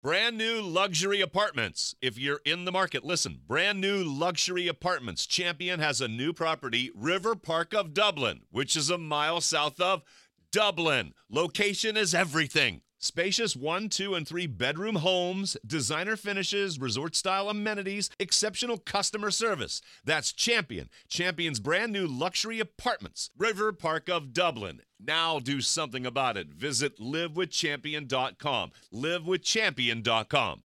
Brand new luxury apartments. If you're in the market, listen. Brand new luxury apartments. Champion has a new property, River Park of Dublin, which is a mile south of Dublin. Location is everything. Spacious 1, 2, and 3 bedroom homes, designer finishes, resort-style amenities, exceptional customer service. That's Champion. Champion's brand new luxury apartments, River Park of Dublin. Now do something about it. Visit livewithchampion.com. livewithchampion.com.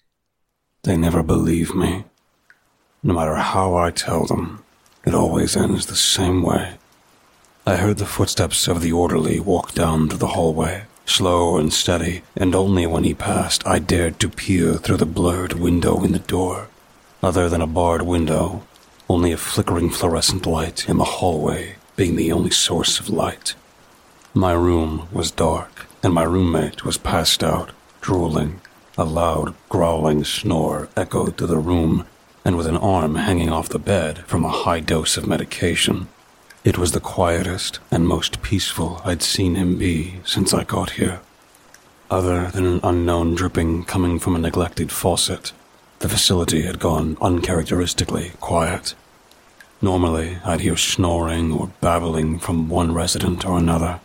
They never believe me. No matter how I tell them, it always ends the same way. I heard the footsteps of the orderly walk down to the hallway, slow and steady, and only when he passed I dared to peer through the blurred window in the door. Other than a barred window, only a flickering fluorescent light in the hallway being the only source of light. My room was dark, and my roommate was passed out, drooling. A loud, growling snore echoed through the room, and with an arm hanging off the bed from a high dose of medication. It was the quietest and most peaceful I'd seen him be since I got here. Other than an unknown dripping coming from a neglected faucet, the facility had gone uncharacteristically quiet. Normally, I'd hear snoring or babbling from one resident or another.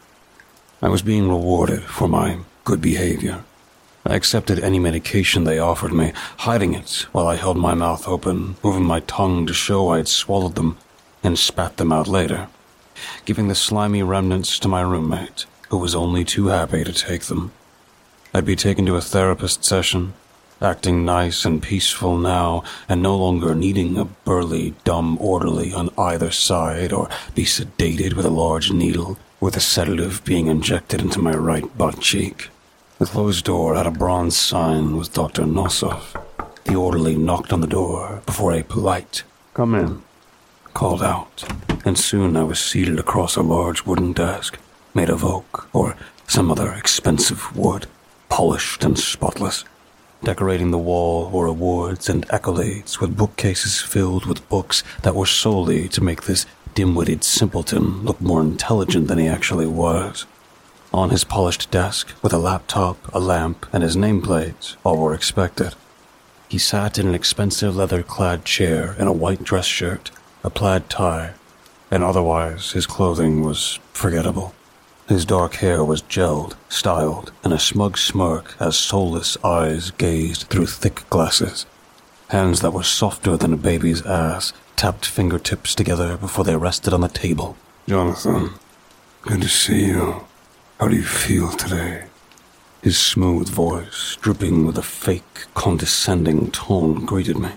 I was being rewarded for my good behavior. I accepted any medication they offered me, hiding it while I held my mouth open, moving my tongue to show I had swallowed them, and spat them out later, giving the slimy remnants to my roommate, who was only too happy to take them. I'd be taken to a therapist session, acting nice and peaceful now, and no longer needing a burly, dumb orderly on either side, or be sedated with a large needle, with a sedative being injected into my right butt cheek. The closed door had a bronze sign with Dr. Nosov. The orderly knocked on the door before a polite, "Come in," called out, and soon I was seated across a large wooden desk, made of oak or some other expensive wood, polished and spotless. Decorating the wall were awards and accolades with bookcases filled with books that were solely to make this dim-witted simpleton look more intelligent than he actually was. On his polished desk, with a laptop, a lamp, and his nameplate, all were expected. He sat in an expensive leather-clad chair in a white dress shirt, a plaid tie, and otherwise his clothing was forgettable. His dark hair was gelled, styled, and a smug smirk as soulless eyes gazed through thick glasses. Hands that were softer than a baby's ass tapped fingertips together before they rested on the table. "Jonathan, good to see you. How do you feel today?" His smooth voice, dripping with a fake, condescending tone, greeted me.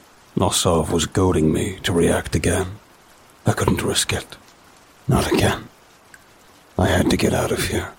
Nosov was goading me to react again. I couldn't risk it. Not again. I had to get out of here.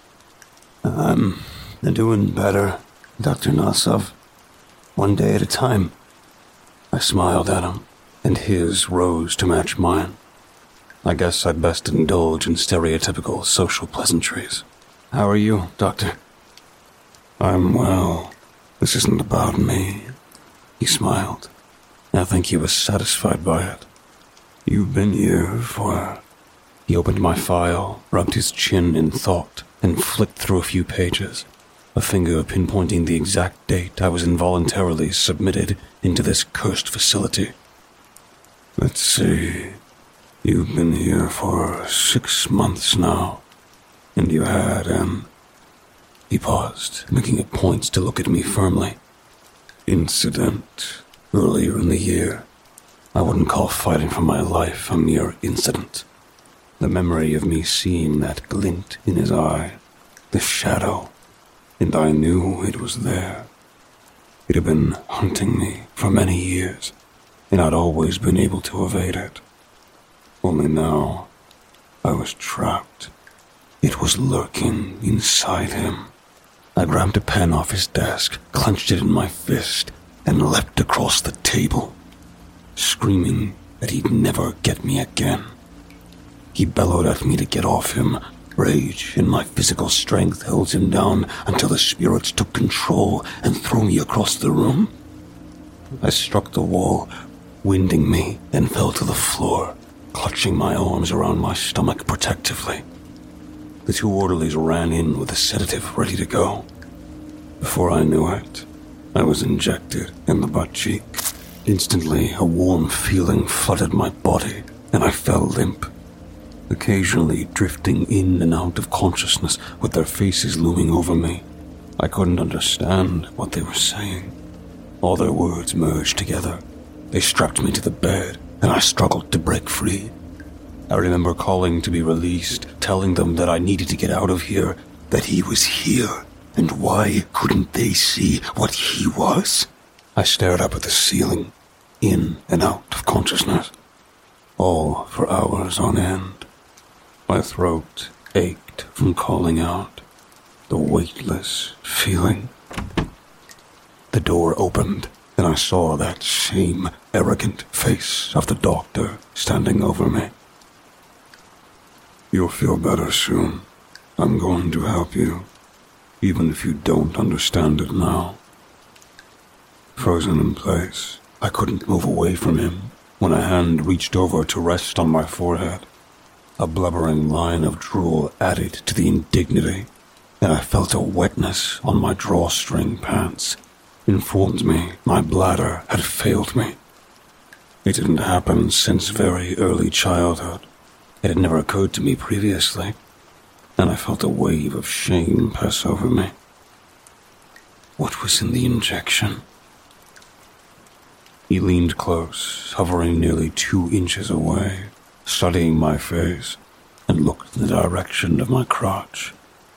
"I'm doing better, Dr. Nosov. One day at a time." I smiled at him, and his rose to match mine. I guess I'd best indulge in stereotypical social pleasantries. "How are you, Doctor?" "I'm well. This isn't about me." He smiled. I think he was satisfied by it. "You've been here for..." He opened my file, rubbed his chin in thought, and flicked through a few pages, a finger pinpointing the exact date I was involuntarily submitted into this cursed facility. "Let's see. You've been here for 6 months now, and you had He paused, making a point to look at me firmly. "Incident earlier in the year. I wouldn't call fighting for my life a mere incident. The memory of me seeing that glint in his eye, the shadow, and I knew it was there. It had been hunting me for many years, and I'd always been able to evade it. Only now, I was trapped. It was lurking inside him." I grabbed a pen off his desk, clenched it in my fist, and leapt across the table, screaming that he'd never get me again. He bellowed at me to get off him. Rage and my physical strength held him down until the spirits took control and threw me across the room. I struck the wall, winding me, and fell to the floor, clutching my arms around my stomach protectively. The 2 orderlies ran in with a sedative ready to go. Before I knew it, I was injected in the butt cheek. Instantly, a warm feeling flooded my body, and I fell limp, occasionally drifting in and out of consciousness with their faces looming over me. I couldn't understand what they were saying. All their words merged together. They strapped me to the bed, and I struggled to break free. I remember calling to be released, telling them that I needed to get out of here, that he was here, and why couldn't they see what he was? I stared up at the ceiling, in and out of consciousness, all for hours on end. My throat ached from calling out, the weightless feeling. The door opened, and I saw that same arrogant face of the doctor standing over me. You'll feel better soon. I'm going to help you, even if you don't understand it now. Frozen in place, I couldn't move away from him when a hand reached over to rest on my forehead. A blubbering line of drool added to the indignity, and I felt a wetness on my drawstring pants. Informed me my bladder had failed me. It didn't happen since very early childhood. It had never occurred to me previously, and I felt a wave of shame pass over me. What was in the injection? He leaned close, hovering nearly 2 inches away, studying my face, and looked in the direction of my crotch.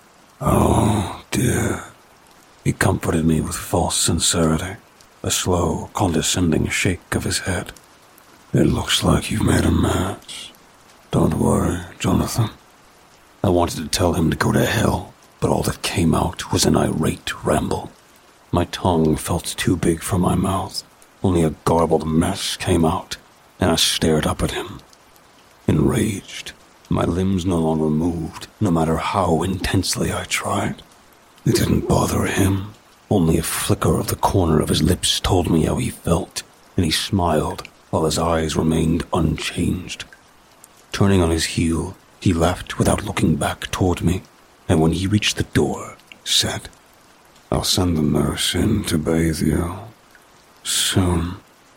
Oh, dear. He comforted me with false sincerity, a slow, condescending shake of his head. It looks like you've made a mess. Don't worry, Jonathan. I wanted to tell him to go to hell, but all that came out was an irate ramble. My tongue felt too big for my mouth. Only a garbled mess came out, and I stared up at him. Enraged, my limbs no longer moved, no matter how intensely I tried. It didn't bother him. Only a flicker of the corner of his lips told me how he felt, and he smiled while his eyes remained unchanged. Turning on his heel, he left without looking back toward me, and when he reached the door, said, I'll send the nurse in to bathe you. Soon.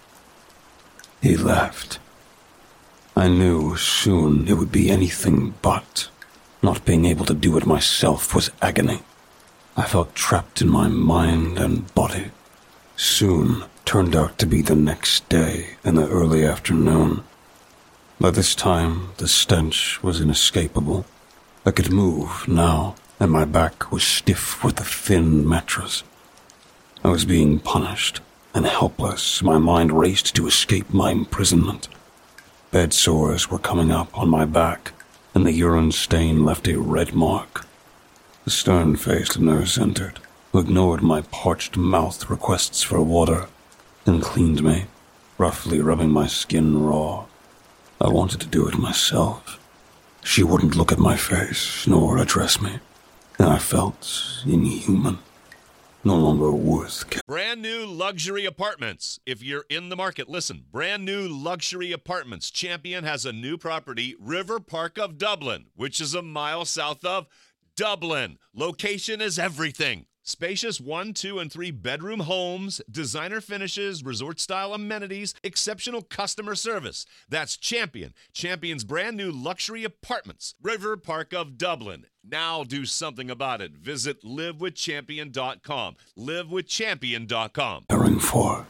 He left. I knew soon it would be anything but. Not being able to do it myself was agony. I felt trapped in my mind and body. Soon turned out to be the next day in the early afternoon. By this time, the stench was inescapable. I could move now, and my back was stiff with the thin mattress. I was being punished, and helpless, my mind raced to escape my imprisonment. Bed sores were coming up on my back, and the urine stain left a red mark. The stern-faced nurse entered, who ignored my parched mouth requests for water, and cleaned me, roughly rubbing my skin raw. I wanted to do it myself. She wouldn't look at my face, nor address me, and I felt inhuman, no longer worth caring. Brand new luxury apartments. If you're in the market, listen. Brand new luxury apartments. Champion has a new property, River Park of Dublin, which is a mile south of Dublin. Location is everything. Spacious 1, 2, and 3 bedroom homes, designer finishes, resort-style amenities, exceptional customer service. That's Champion. Champion's brand new luxury apartments, River Park of Dublin. Now do something about it. Visit livewithchampion.com. Livewithchampion.com. Caring for.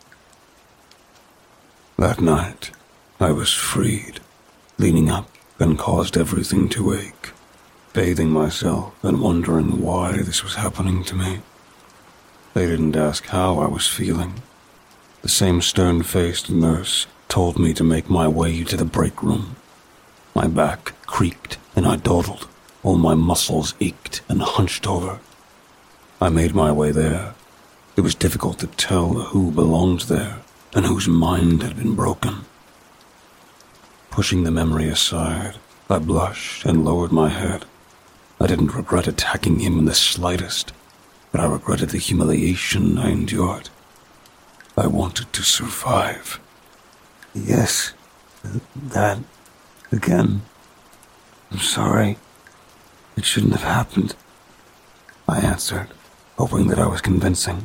That night, I was freed, leaning up and caused everything to ache. Bathing myself and wondering why this was happening to me. They didn't ask how I was feeling. The same stern-faced nurse told me to make my way to the break room. My back creaked and I dawdled, while my muscles ached and hunched over. I made my way there. It was difficult to tell who belonged there and whose mind had been broken. Pushing the memory aside, I blushed and lowered my head. I didn't regret attacking him in the slightest, but I regretted the humiliation I endured. I wanted to survive. Yes, that again. I'm sorry. It shouldn't have happened, I answered, hoping that I was convincing.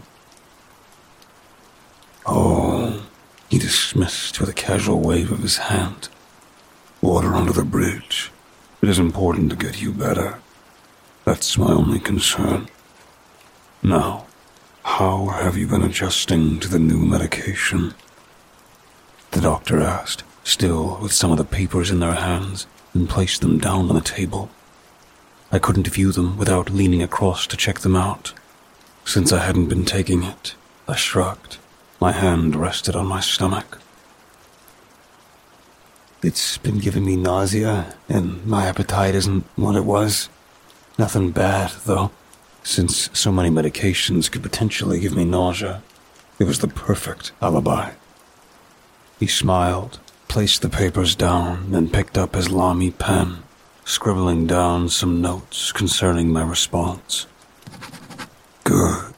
"Oh," he dismissed with a casual wave of his hand. "Water under the bridge. It is important to get you better. That's my only concern. Now, how have you been adjusting to the new medication?" The doctor asked, still with some of the papers in their hands, and placed them down on the table. I couldn't view them without leaning across to check them out. Since I hadn't been taking it, I shrugged. My hand rested on my stomach. "It's been giving me nausea, and my appetite isn't what it was. Nothing bad, though. Since so many medications could potentially give me nausea, it was the perfect alibi." He smiled, placed the papers down, and picked up his Lamy pen, scribbling down some notes concerning my response. Good.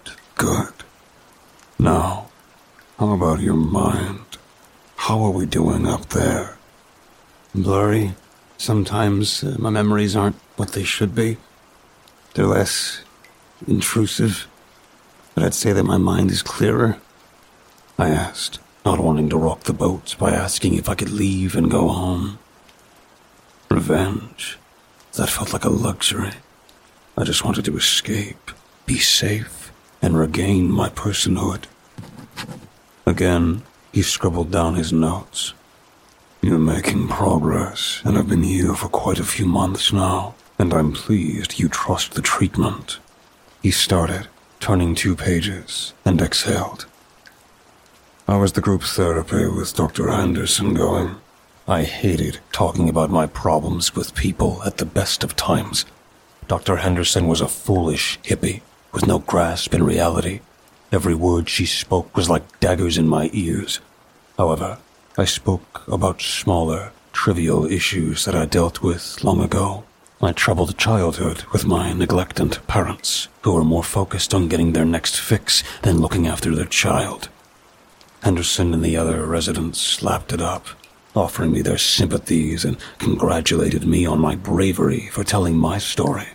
Now, how about your mind? How are we doing up there?" "Blurry. Sometimes my memories aren't what they should be. They're less intrusive, but I'd say that my mind is clearer," I asked, not wanting to rock the boat by asking if I could leave and go home. Revenge. That felt like a luxury. I just wanted to escape, be safe, and regain my personhood. Again, he scribbled down his notes. "You're making progress, and I've been here for quite a few months now, and I'm pleased you trust the treatment." He started, turning 2 pages, and exhaled. "How was the group therapy with Dr. Anderson going?" I hated talking about my problems with people at the best of times. Dr. Henderson was a foolish hippie with no grasp in reality. Every word she spoke was like daggers in my ears. However, I spoke about smaller, trivial issues that I dealt with long ago. My troubled childhood with my neglectant parents, who were more focused on getting their next fix than looking after their child. Henderson and the other residents lapped it up, offering me their sympathies and congratulated me on my bravery for telling my story.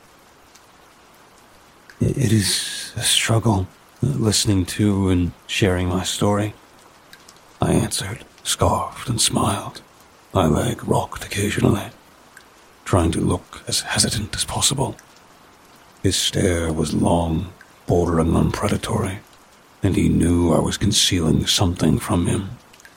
It is a struggle, listening to and sharing my story, I answered, scoffed and smiled. My leg rocked occasionally, trying to look as hesitant as possible. His stare was long, bordering on predatory, and he knew I was concealing something from him.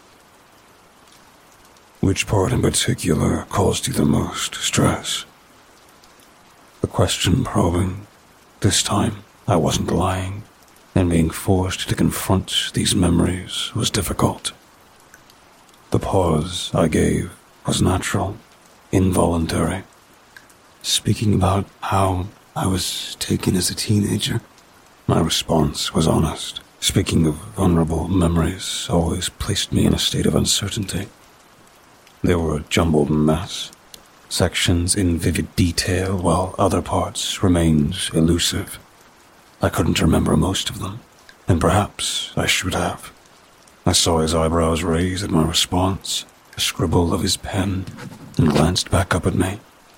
Which part in particular caused you the most stress? The question probing. This time, I wasn't lying, and being forced to confront these memories was difficult. The pause I gave was natural, involuntary. Speaking about how I was taken as a teenager, my response was honest. Speaking of vulnerable memories always placed me in a state of uncertainty. They were a jumbled mess, sections in vivid detail while other parts remained elusive. I couldn't remember most of them, and perhaps I should have. I saw his eyebrows raise at my response, a scribble of his pen, and glanced back up at me.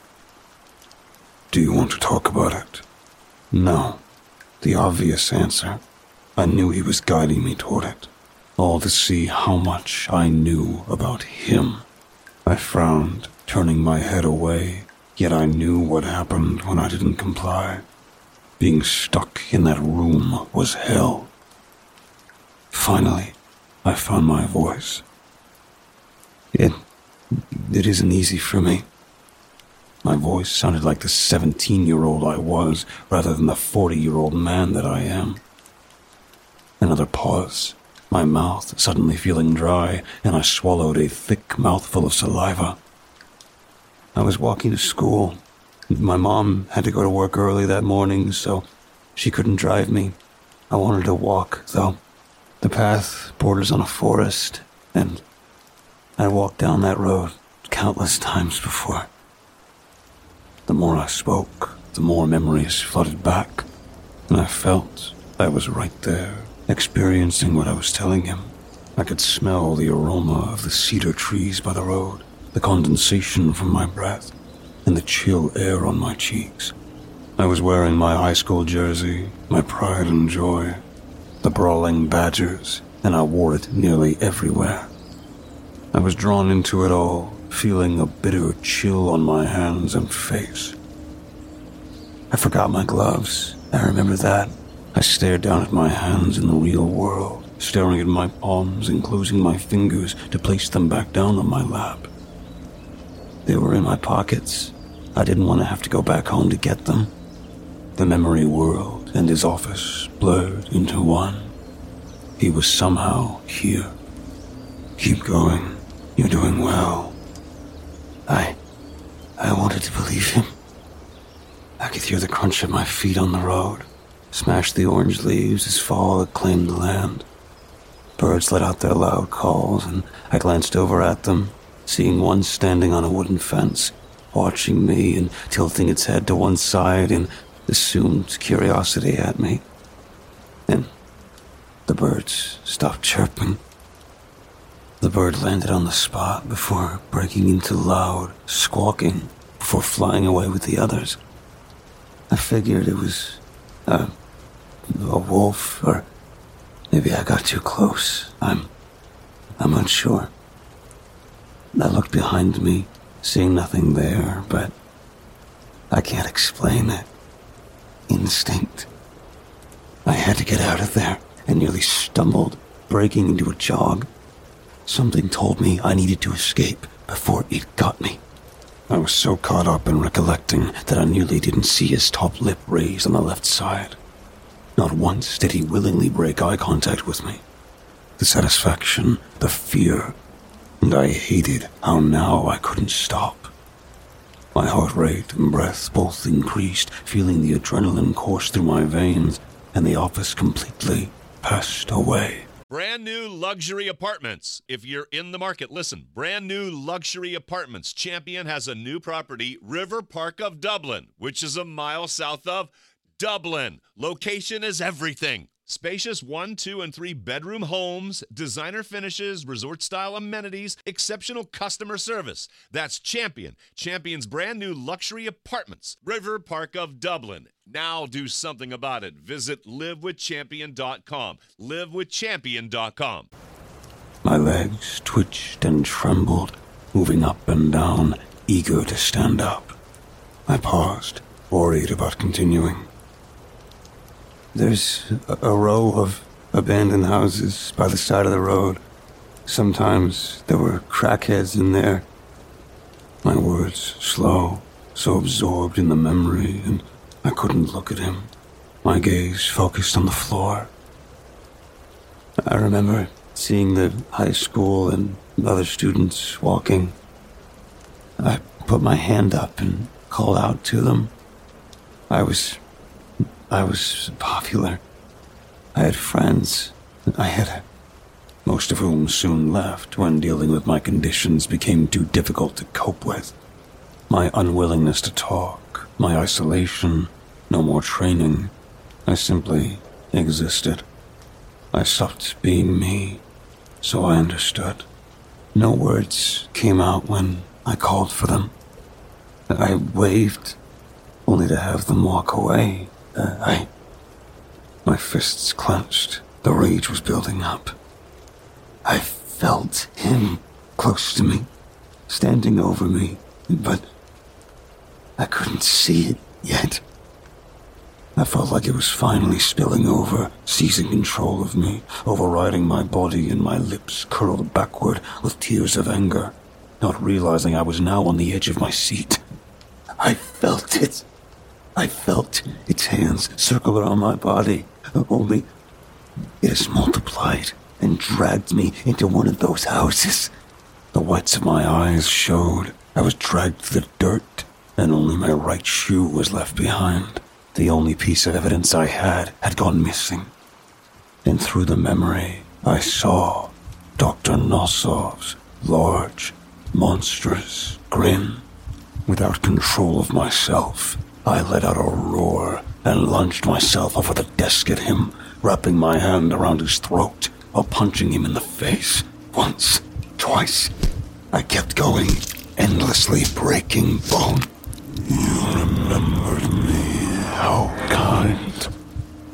Do you want to talk about it? No. The obvious answer. I knew he was guiding me toward it, all to see how much I knew about him. I frowned, turning my head away, yet I knew what happened when I didn't comply. Being stuck in that room was hell. Finally, I found my voice. It isn't easy for me. My voice sounded like the 17-year-old I was, rather than the 40-year-old man that I am. Another pause, my mouth suddenly feeling dry, and I swallowed a thick mouthful of saliva. I was walking to school. My mom had to go to work early that morning, so she couldn't drive me. I wanted to walk, though. The path borders on a forest, and I walked down that road countless times before. The more I spoke, the more memories flooded back, and I felt I was right there, experiencing what I was telling him. I could smell the aroma of the cedar trees by the road, the condensation from my breath, and the chill air on my cheeks. I was wearing my high school jersey, my pride and joy, the brawling Badgers, and I wore it nearly everywhere. I was drawn into it all, feeling a bitter chill on my hands and face. I forgot my gloves. I remember that. I stared down at my hands in the real world, staring at my palms and closing my fingers to place them back down on my lap. They were in my pockets. I didn't want to have to go back home to get them. The memory world and his office blurred into one. He was somehow here. Keep going. You're doing well. I wanted to believe him. I could hear the crunch of my feet on the road, smash the orange leaves as fall had claimed the land. Birds let out their loud calls, and I glanced over at them, seeing one standing on a wooden fence, watching me and tilting its head to one side in assumed curiosity at me. And the birds stopped chirping. The bird landed on the spot before breaking into loud squawking before flying away with the others. I figured it was a wolf, or maybe I got too close. I'm unsure. I looked behind me, seeing nothing there, but I can't explain it. Instinct. I had to get out of there and nearly stumbled, breaking into a jog. Something told me I needed to escape before it got me. I was so caught up in recollecting that I nearly didn't see his top lip raised on the left side. Not once did he willingly break eye contact with me. The satisfaction, the fear, and I hated how now I couldn't stop. My heart rate and breath both increased, feeling the adrenaline course through my veins, and the office completely passed away. Brand new luxury apartments. If you're in the market, listen. Brand new luxury apartments. Champion has a new property, River Park of Dublin, which is a mile south of Dublin. Location is everything. Spacious 1, 2, and 3 bedroom homes, designer finishes, resort-style amenities, exceptional customer service. That's Champion. Champion's brand new luxury apartments, River Park of Dublin. Now do something about it. Visit livewithchampion.com. Livewithchampion.com. My legs twitched and trembled, moving up and down, eager to stand up. I paused, worried about continuing. There's a row of abandoned houses by the side of the road. Sometimes there were crackheads in there. My words slow, so absorbed in the memory, and I couldn't look at him. My gaze focused on the floor. I remember seeing the high school and other students walking. I put my hand up and called out to them. I was popular. I had friends. Most of whom soon left when dealing with my conditions became too difficult to cope with. My unwillingness to talk, my isolation, no more training. I simply existed. I stopped being me, so I understood. No words came out when I called for them. I waved, only to have them walk away. My fists clenched. The rage was building up. I felt him close to me, standing over me, but I couldn't see it yet. I felt like it was finally spilling over, seizing control of me, overriding my body, and my lips curled backward with tears of anger, not realizing I was now on the edge of my seat. I felt it. I felt its hands circle around my body, only it has multiplied and dragged me into one of those houses. The whites of my eyes showed. I was dragged through the dirt, and only my right shoe was left behind. The only piece of evidence I had gone missing. And through the memory, I saw Dr. Nosov's large, monstrous grin. Without control of myself, I let out a roar and lunged myself over the desk at him, wrapping my hand around his throat while punching him in the face. Once, twice, I kept going, endlessly breaking bone. You remembered me.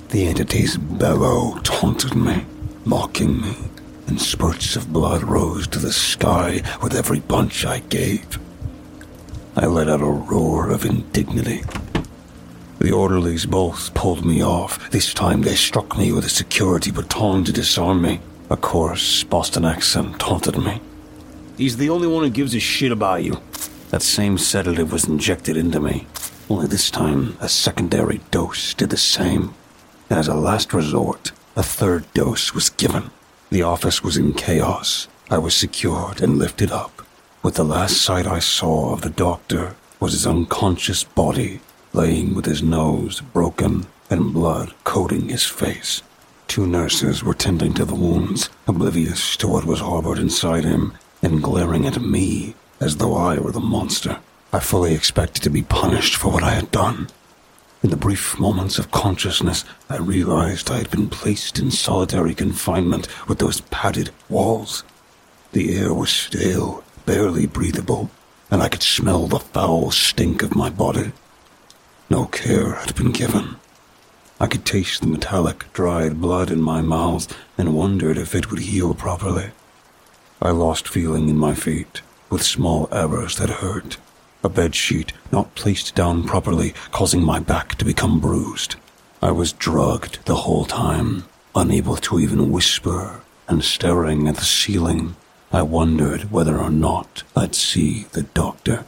The entity's bellow taunted me, mocking me, and spurts of blood rose to the sky with every punch I gave. I let out a roar of indignity. The orderlies both pulled me off. This time they struck me with a security baton to disarm me. A coarse Boston accent taunted me. "He's the only one who gives a shit about you." That same sedative was injected into me. Only this time, a secondary dose did the same. And as a last resort, a third dose was given. The office was in chaos. I was secured and lifted up. With the last sight I saw of the doctor was his unconscious body, laying with his nose broken and blood coating his face. 2 nurses were tending to the wounds, oblivious to what was harbored inside him, and glaring at me as though I were the monster. I fully expected to be punished for what I had done. In the brief moments of consciousness, I realized I had been placed in solitary confinement with those padded walls. The air was stale, barely breathable, and I could smell the foul stink of my body. No care had been given. I could taste the metallic, dried blood in my mouth and wondered if it would heal properly. I lost feeling in my feet, with small errors that hurt. A bedsheet not placed down properly, causing my back to become bruised. I was drugged the whole time, unable to even whisper, and staring at the ceiling. I wondered whether or not I'd see the doctor.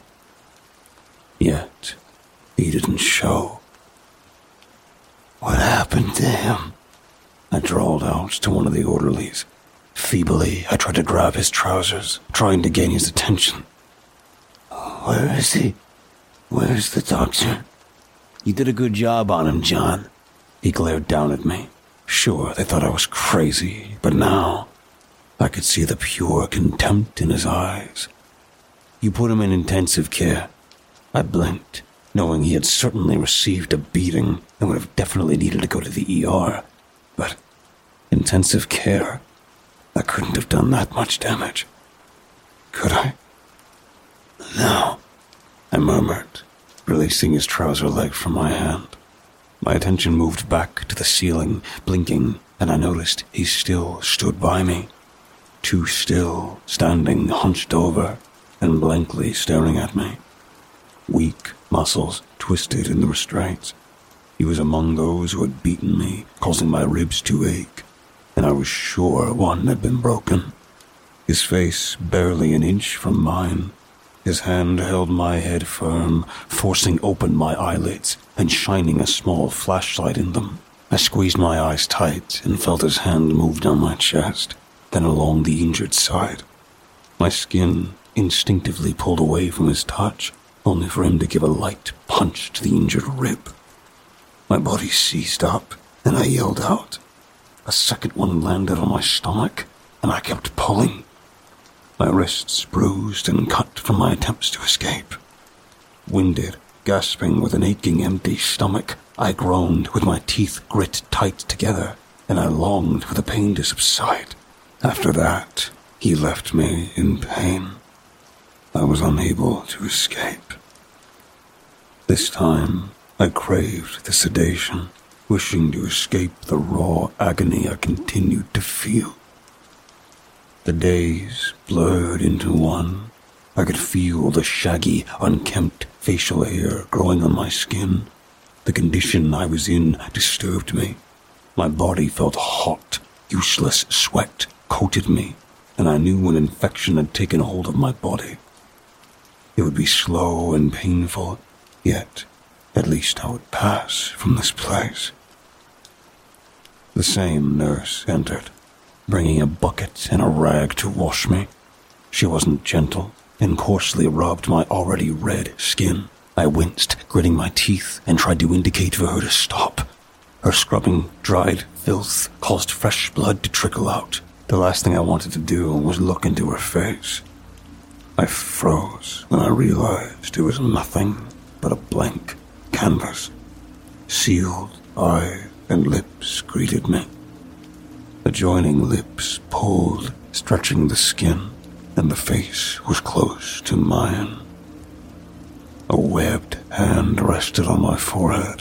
Yet, he didn't show. "What happened to him?" I drawled out to one of the orderlies. Feebly, I tried to grab his trousers, trying to gain his attention. "Where is he? Where's the doctor?" "You did a good job on him, John." He glared down at me. Sure, they thought I was crazy, but now I could see the pure contempt in his eyes. "You put him in intensive care." I blinked, knowing he had certainly received a beating and would have definitely needed to go to the ER. But intensive care? I couldn't have done that much damage. Could I? "No," I murmured, releasing his trouser leg from my hand. My attention moved back to the ceiling, blinking, and I noticed he still stood by me. Too still, standing hunched over and blankly staring at me. Weak muscles twisted in the restraints. He was among those who had beaten me, causing my ribs to ache, and I was sure one had been broken. His face barely an inch from mine. His hand held my head firm, forcing open my eyelids and shining a small flashlight in them. I squeezed my eyes tight and felt his hand move down my chest, then along the injured side. My skin instinctively pulled away from his touch, only for him to give a light punch to the injured rib. My body seized up, and I yelled out. A second one landed on my stomach, and I kept pulling. My wrists bruised and cut from my attempts to escape. Winded, gasping with an aching empty stomach, I groaned with my teeth grit tight together, and I longed for the pain to subside. After that, he left me in pain. I was unable to escape. This time, I craved the sedation, wishing to escape the raw agony I continued to feel. The days blurred into one. I could feel the shaggy, unkempt facial hair growing on my skin. The condition I was in disturbed me. My body felt hot. Useless sweat coated me, and I knew an infection had taken hold of my body. It would be slow and painful, yet at least I would pass from this place. The same nurse entered, bringing a bucket and a rag to wash me. She wasn't gentle and coarsely rubbed my already red skin. I winced, gritting my teeth, and tried to indicate for her to stop. Her scrubbing dried filth caused fresh blood to trickle out. The last thing I wanted to do was look into her face. I froze when I realized it was nothing but a blank canvas. Sealed eye and lips greeted me. Adjoining lips pulled, stretching the skin, and the face was close to mine. A webbed hand rested on my forehead,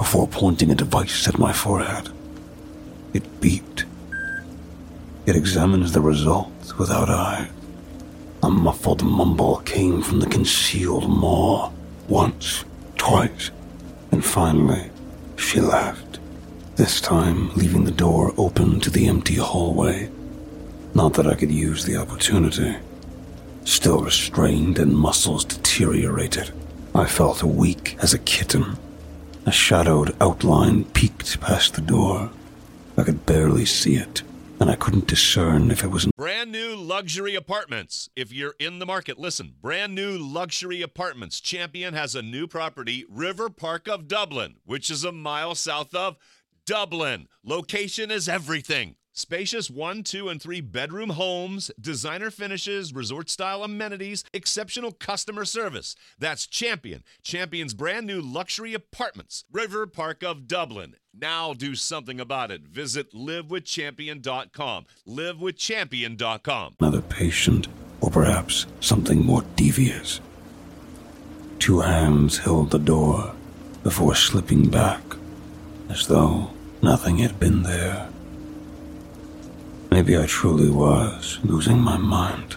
before pointing a device at my forehead. It beeped. It examines the results without eyes. A muffled mumble came from the concealed maw. Once, twice, and finally, she left. This time, leaving the door open to the empty hallway. Not that I could use the opportunity. Still restrained and muscles deteriorated, I felt weak as a kitten. A shadowed outline peeked past the door. I could barely see it, and I couldn't discern if it was Brand new luxury apartments. If you're in the market, listen. Brand new luxury apartments. Champion has a new property, River Park of Dublin, which is a mile south of Dublin. Location is everything. Spacious 1, 2, and 3 bedroom homes, designer finishes, resort-style amenities, exceptional customer service. That's Champion. Champion's brand new luxury apartments, River Park of Dublin. Now do something about it. Visit livewithchampion.com. Livewithchampion.com. another patient, or perhaps something more devious. 2 hands held the door before slipping back, as though nothing had been there. Maybe I truly was losing my mind.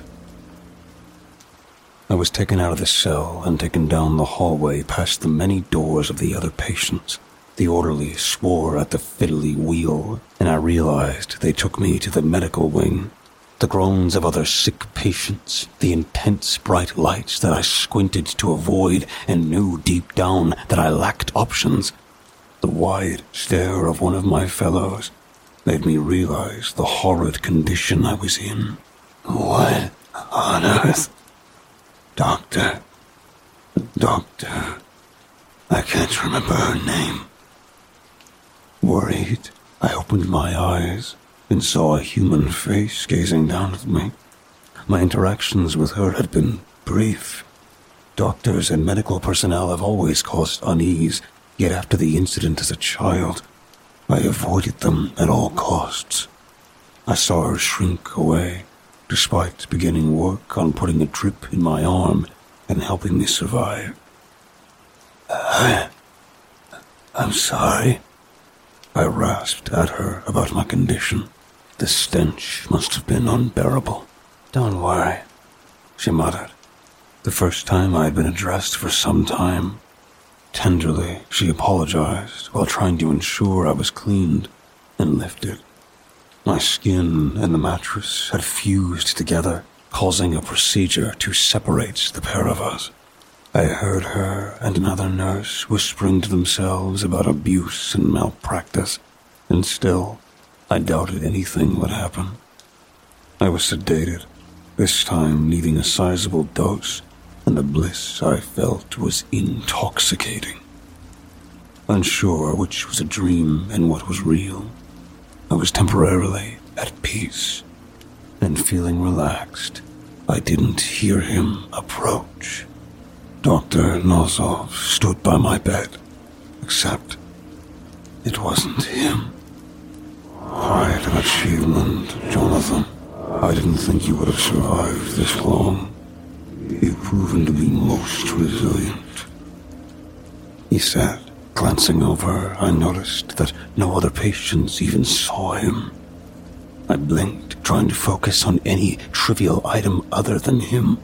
I was taken out of the cell and taken down the hallway past the many doors of the other patients. The orderly swore at the fiddly wheel, and I realized they took me to the medical wing. The groans of other sick patients, the intense bright lights that I squinted to avoid and knew deep down that I lacked options. The wide stare of one of my fellows made me realize the horrid condition I was in. What on earth? Doctor. I can't remember her name. Worried, I opened my eyes and saw a human face gazing down at me. My interactions with her had been brief. Doctors and medical personnel have always caused unease, yet after the incident as a child, I avoided them at all costs. I saw her shrink away, despite beginning work on putting a drip in my arm and helping me survive. I'm sorry. I rasped at her about my condition. The stench must have been unbearable. Don't worry, she muttered. The first time I had been addressed for some time. Tenderly, she apologized while trying to ensure I was cleaned and lifted. My skin and the mattress had fused together, causing a procedure to separate the pair of us. I heard her and another nurse whispering to themselves about abuse and malpractice, and still, I doubted anything would happen. I was sedated, this time needing a sizable dose, and the bliss I felt was intoxicating. Unsure which was a dream and what was real, I was temporarily at peace, and feeling relaxed, I didn't hear him approach. Dr. Nozov stood by my bed, except it wasn't him. Quite an achievement, Jonathan. I didn't think you would have survived this long. You've proven to be most resilient, he said. Glancing over, I noticed that no other patients even saw him. I blinked, trying to focus on any trivial item other than him.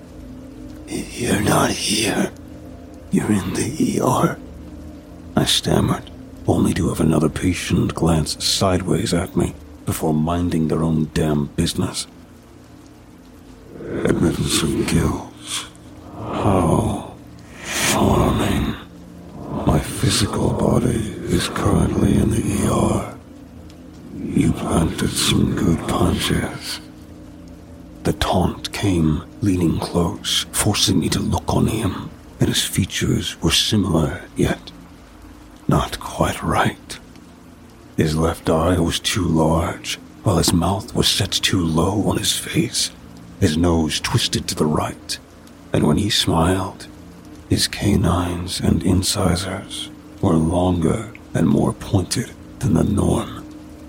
You're not here. You're in the ER. I stammered, only to have another patient glance sideways at me before minding their own damn business. Admittance of guilt. How charming. My physical body is currently in the ER. You planted some good punches. The taunt came, leaning close, forcing me to look on him, and his features were similar, yet not quite right. His left eye was too large, while his mouth was set too low on his face. His nose twisted to the right, and when he smiled, his canines and incisors were longer and more pointed than the norm.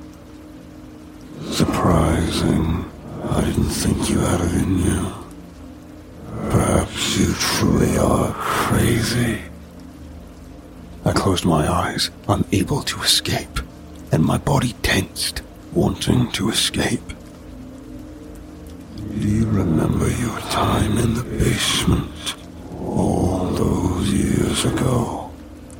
Surprising. I didn't think you had it in you. Perhaps you truly are crazy. I closed my eyes, unable to escape, and my body tensed, wanting to escape. Do you remember your time in the basement all those years ago?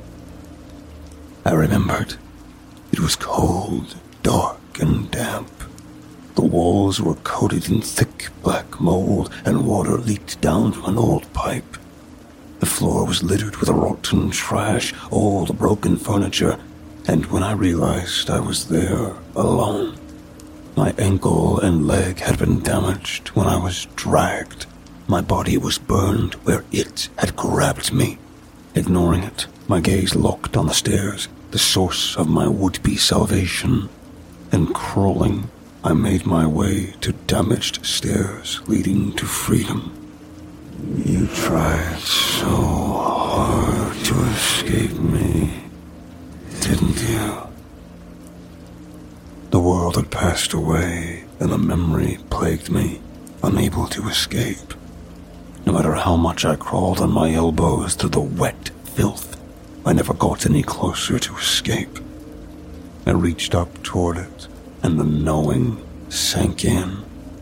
I remembered. It was cold, dark, and damp. The walls were coated in thick black mold, and water leaked down from an old pipe. The floor was littered with rotten trash, old broken furniture, and when I realized I was there alone, my ankle and leg had been damaged when I was dragged. My body was burned where it had grabbed me. Ignoring it, my gaze locked on the stairs, the source of my would-be salvation, and crawling, I made my way to damaged stairs leading to freedom. You tried so hard to escape me, didn't you? The world had passed away, and the memory plagued me, unable to escape. No matter how much I crawled on my elbows through the wet filth, I never got any closer to escape. I reached up toward it, and the knowing sank in.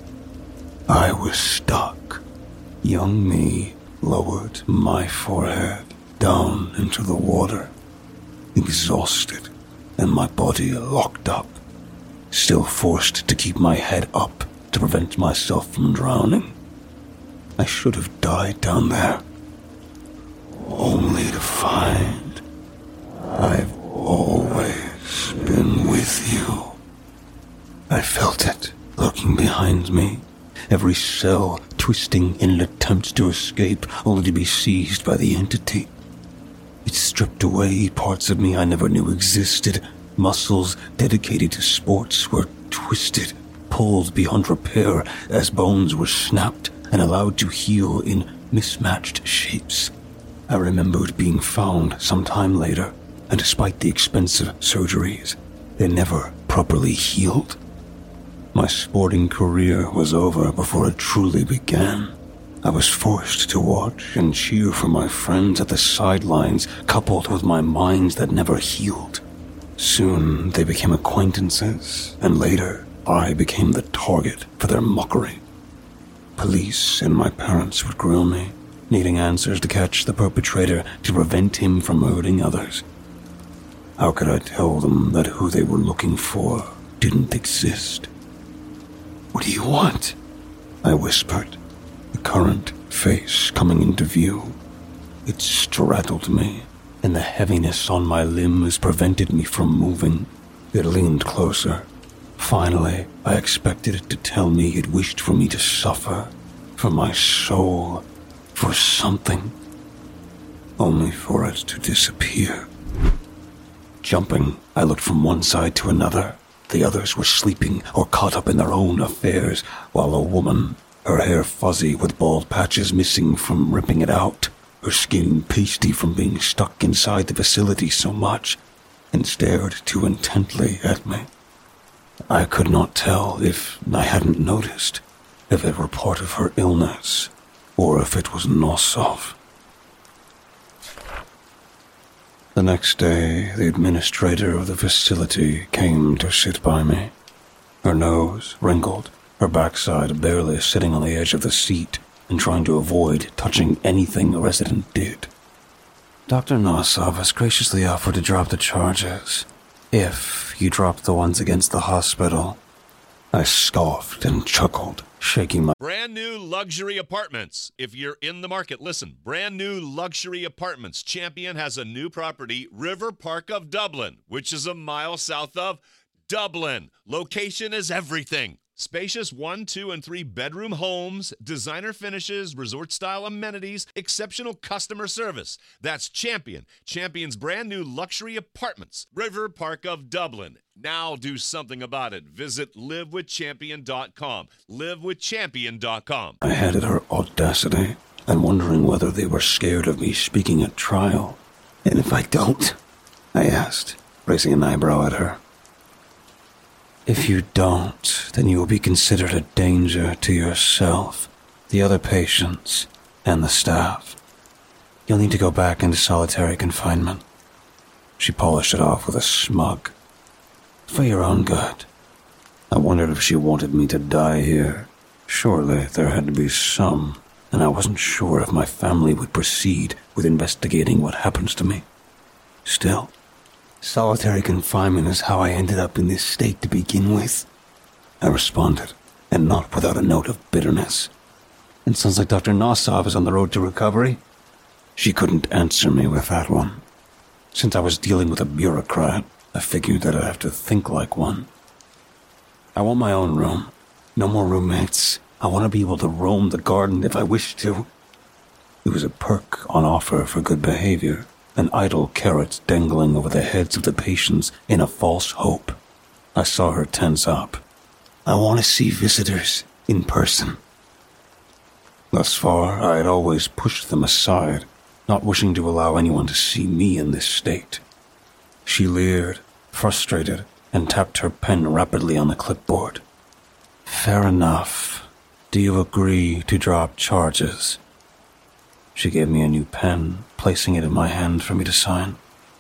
I was stuck. Young me lowered my forehead down into the water, exhausted, and my body locked up, still forced to keep my head up to prevent myself from drowning. I should have died down there, only to find I've always been with you. I felt it lurking behind me, every cell twisting in an attempt to escape, only to be seized by the entity. It stripped away parts of me I never knew existed. Muscles dedicated to sports were twisted, pulled beyond repair as bones were snapped and allowed to heal in mismatched shapes. I remembered being found some time later, and despite the expensive surgeries, they never properly healed. My sporting career was over before it truly began. I was forced to watch and cheer for my friends at the sidelines, coupled with my minds that never healed. Soon they became acquaintances, and later I became the target for their mockery. Police and my parents would grill me, needing answers to catch the perpetrator to prevent him from hurting others. How could I tell them that who they were looking for didn't exist? "What do you want?" I whispered, the current face coming into view. It straddled me, and the heaviness on my limbs prevented me from moving. It leaned closer. Finally, I expected it to tell me it wished for me to suffer, for my soul, for something, only for it to disappear. Jumping, I looked from one side to another. The others were sleeping or caught up in their own affairs, while a woman, her hair fuzzy with bald patches missing from ripping it out, her skin pasty from being stuck inside the facility so much, and stared too intently at me. I could not tell if I hadn't noticed, if it were part of her illness, or if it was Nosov. The next day, the administrator of the facility came to sit by me. Her nose wrinkled, her backside barely sitting on the edge of the seat and trying to avoid touching anything a resident did. Dr. Nosov has graciously offered to drop the charges, if you drop the ones against the hospital. I scoffed and chuckled, shaking my... Brand new luxury apartments. If you're in the market, listen. Brand new luxury apartments. Champion has a new property, River Park of Dublin, which is a mile south of Dublin. Location is everything. Spacious 1, 2, and 3 bedroom homes, designer finishes, resort-style amenities, exceptional customer service. That's Champion. Champion's brand new luxury apartments, River Park of Dublin. Now do something about it. Visit livewithchampion.com. Livewithchampion.com. I had her audacity, and wondering whether they were scared of me speaking at trial. "And if I don't?" I asked, raising an eyebrow at her. "If you don't, then you will be considered a danger to yourself, the other patients, and the staff. You'll need to go back into solitary confinement." She polished it off with a smug. For your own good. I wondered if she wanted me to die here. Surely there had to be some, and I wasn't sure if my family would proceed with investigating what happens to me. Still, solitary confinement is how I ended up in this state to begin with. I responded, and not without a note of bitterness. It sounds like Dr. Nosov is on the road to recovery. She couldn't answer me with that one. Since I was dealing with a bureaucrat, I figured that I'd have to think like one. I want my own room. No more roommates. I want to be able to roam the garden if I wish to. It was a perk on offer for good behavior, an idle carrot dangling over the heads of the patients in a false hope. I saw her tense up. I want to see visitors in person. Thus far, I had always pushed them aside, not wishing to allow anyone to see me in this state. She leered, frustrated, and tapped her pen rapidly on the clipboard. Fair enough. Do you agree to drop charges? She gave me a new pen, placing it in my hand for me to sign.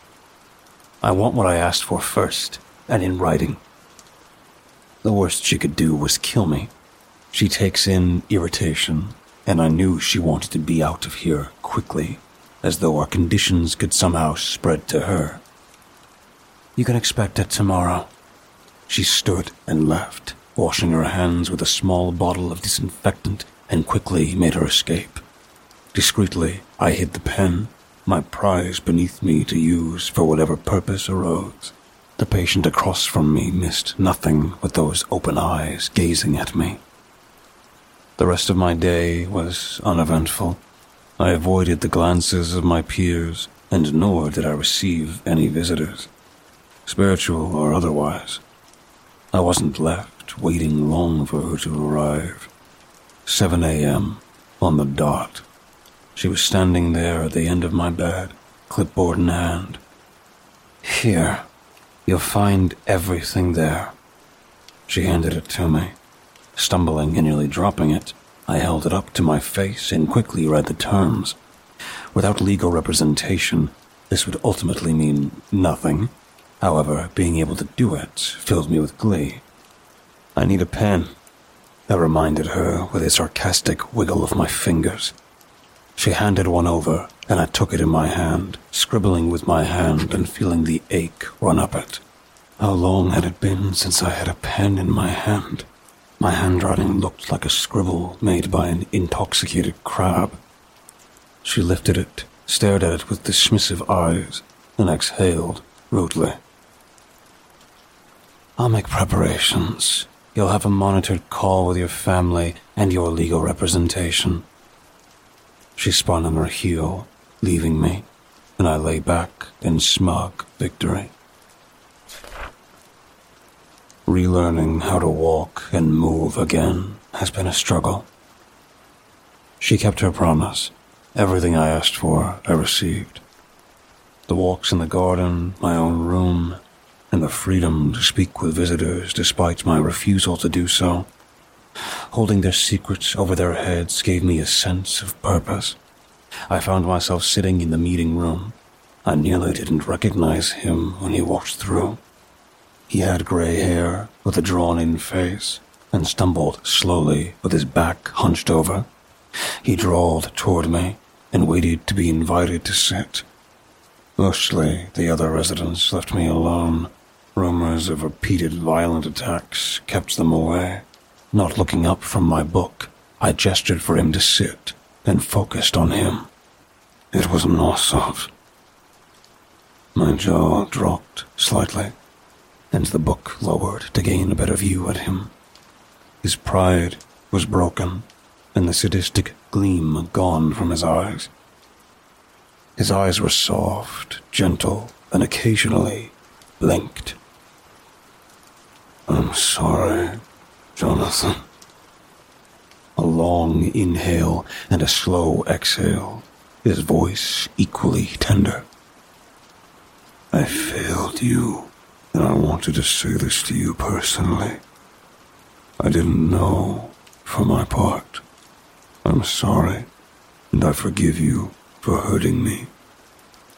I want what I asked for first, and in writing. The worst she could do was kill me. She takes in irritation, and I knew she wanted to be out of here quickly, as though our conditions could somehow spread to her. You can expect it tomorrow. She stood and left, washing her hands with a small bottle of disinfectant, and quickly made her escape. Discreetly, I hid the pen, my prize beneath me to use for whatever purpose arose. The patient across from me missed nothing with those open eyes gazing at me. The rest of my day was uneventful. I avoided the glances of my peers, and nor did I receive any visitors, spiritual or otherwise. I wasn't left waiting long for her to arrive. 7 a.m. on the dot. She was standing there at the end of my bed, clipboard in hand. Here, you'll find everything there. She handed it to me. Stumbling and nearly dropping it, I held it up to my face and quickly read the terms. Without legal representation, this would ultimately mean nothing. However, being able to do it filled me with glee. I need a pen, I reminded her with a sarcastic wiggle of my fingers. She handed one over, and I took it in my hand, scribbling with my hand and feeling the ache run up it. How long had it been since I had a pen in my hand? My handwriting looked like a scribble made by an intoxicated crab. She lifted it, stared at it with dismissive eyes, and exhaled rudely. I'll make preparations. You'll have a monitored call with your family and your legal representation. She spun on her heel, leaving me, and I lay back in smug victory. Relearning how to walk and move again has been a struggle. She kept her promise. Everything I asked for, I received. The walks in the garden, my own room, and the freedom to speak with visitors despite my refusal to do so. Holding their secrets over their heads gave me a sense of purpose. I found myself sitting in the meeting room. I nearly didn't recognize him when he walked through. He had gray hair with a drawn-in face and stumbled slowly with his back hunched over. He drawled toward me and waited to be invited to sit. Mostly, the other residents left me alone. Rumors of repeated violent attacks kept them away. Not looking up from my book, I gestured for him to sit and focused on him. It was Nosov. My jaw dropped slightly, and the book lowered to gain a better view at him. His pride was broken, and the sadistic gleam gone from his eyes. His eyes were soft, gentle, and occasionally blinked. I'm sorry, Jonathan. A long inhale and a slow exhale, his voice equally tender. I failed you, and I wanted to say this to you personally. I didn't know, for my part. I'm sorry, and I forgive you for hurting me.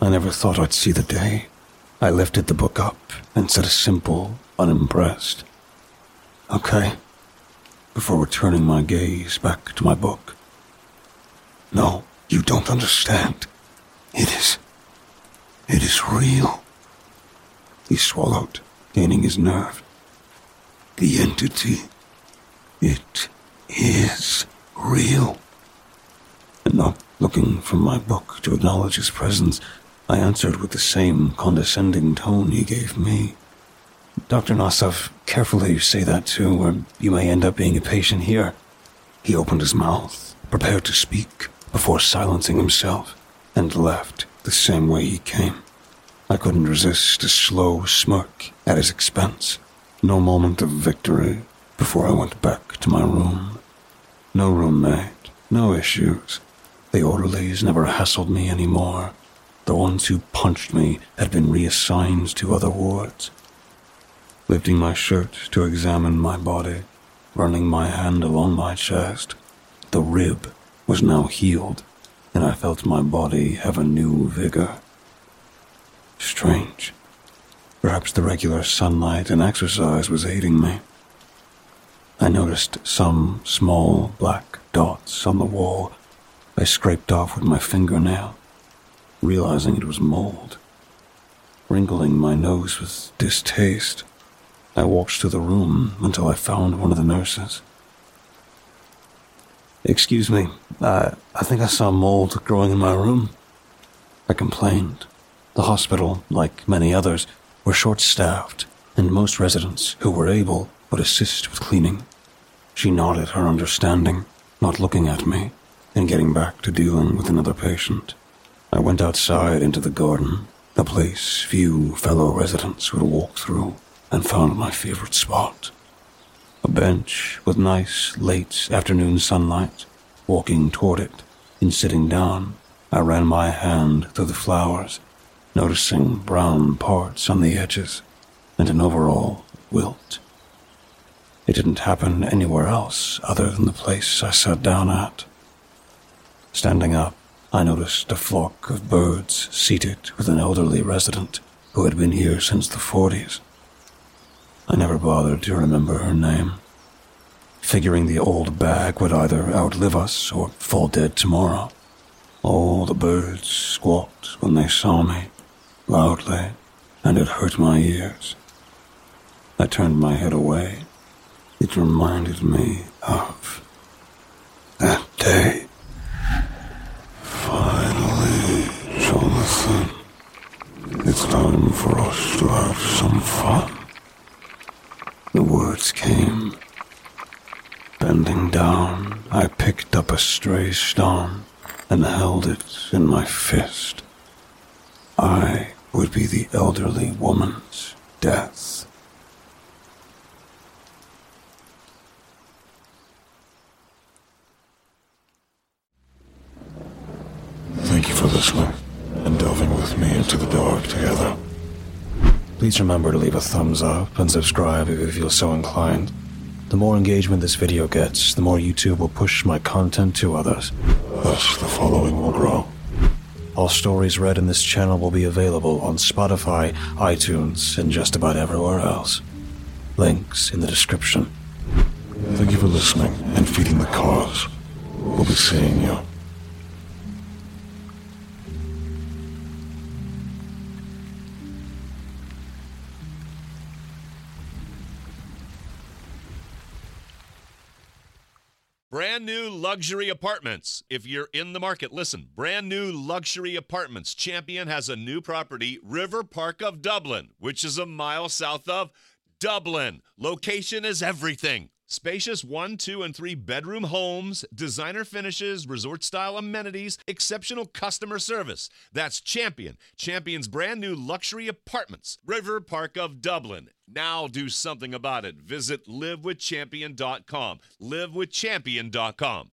I never thought I'd see the day. I lifted the book up and said a simple, unimpressed, "Okay," before returning my gaze back to my book. "No, you don't understand. It is real." He swallowed, gaining his nerve. "The entity, it is real." And not looking from my book to acknowledge his presence, I answered with the same condescending tone he gave me. "Dr. Nosov, careful how you say that too, or you may end up being a patient here." He opened his mouth, prepared to speak, before silencing himself, and left the same way he came. I couldn't resist a slow smirk at his expense. No moment of victory before I went back to my room. No roommate, no issues. The orderlies never hassled me anymore. The ones who punched me had been reassigned to other wards. Lifting my shirt to examine my body, running my hand along my chest, the rib was now healed, and I felt my body have a new vigor. Strange. Perhaps the regular sunlight and exercise was aiding me. I noticed some small black dots on the wall I scraped off with my fingernail, realizing it was mold. Wrinkling my nose with distaste, I walked through the room until I found one of the nurses. "Excuse me, I think I saw mold growing in my room," I complained. The hospital, like many others, were short-staffed, and most residents who were able would assist with cleaning. She nodded her understanding, not looking at me, and getting back to dealing with another patient. I went outside into the garden, a place few fellow residents would walk through, and found my favorite spot. A bench with nice late afternoon sunlight. Walking toward it, and sitting down, I ran my hand through the flowers, noticing brown parts on the edges, and an overall wilt. It didn't happen anywhere else other than the place I sat down at. Standing up, I noticed a flock of birds seated with an elderly resident who had been here since the 40s. I never bothered to remember her name, figuring the old bag would either outlive us or fall dead tomorrow. All the birds squawked when they saw me, loudly, and it hurt my ears. I turned my head away. It reminded me of that day. "Finally, Jonathan, it's time for us to have some fun." The words came. Bending down, I picked up a stray stone and held it in my fist. I would be the elderly woman's death. Thank you for listening and delving with me into the dark together. Please remember to leave a thumbs up and subscribe if you feel so inclined. The more engagement this video gets, the more YouTube will push my content to others. Thus, the following will grow. All stories read in this channel will be available on Spotify, iTunes, and just about everywhere else. Links in the description. Thank you for listening and feeding the cause. We'll be seeing you. Brand new luxury apartments. If you're in the market, listen. Brand new luxury apartments. Champion has a new property, River Park of Dublin, which is a mile south of Dublin. Location is everything. Spacious 1, 2, and 3 bedroom homes, designer finishes, resort-style amenities, exceptional customer service. That's Champion. Champion's brand new luxury apartments, River Park of Dublin. Now do something about it. Visit livewithchampion.com. livewithchampion.com.